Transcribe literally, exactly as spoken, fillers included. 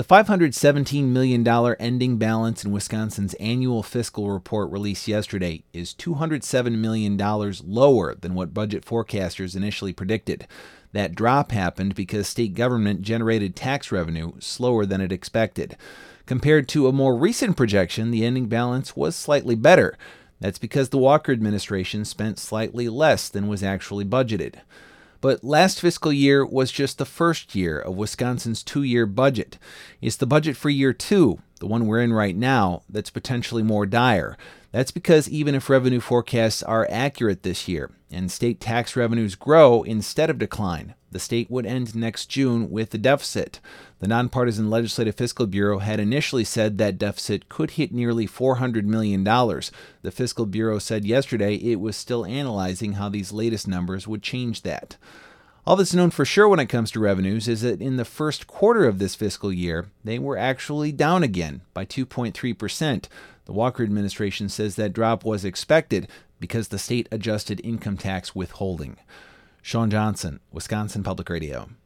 five hundred seventeen million dollars ending balance in Wisconsin's annual fiscal report released yesterday is two hundred seven million dollars lower than what budget forecasters initially predicted. That drop happened because state government generated tax revenue slower than it expected. Compared to a more recent projection, the ending balance was slightly better. That's because the Walker administration spent slightly less than was actually budgeted. But last fiscal year was just the first year of Wisconsin's two-year budget. It's the budget for year two, the one we're in right now, that's potentially more dire. That's because even if revenue forecasts are accurate this year and state tax revenues grow instead of decline, the state would end next June with a deficit. The Nonpartisan Legislative Fiscal Bureau had initially said that deficit could hit nearly four hundred million dollars. The Fiscal Bureau said yesterday it was still analyzing how these latest numbers would change that. All that's known for sure when it comes to revenues is that in the first quarter of this fiscal year, they were actually down again by two point three percent. The Walker administration says that drop was expected because the state adjusted income tax withholding. Sean Johnson, Wisconsin Public Radio.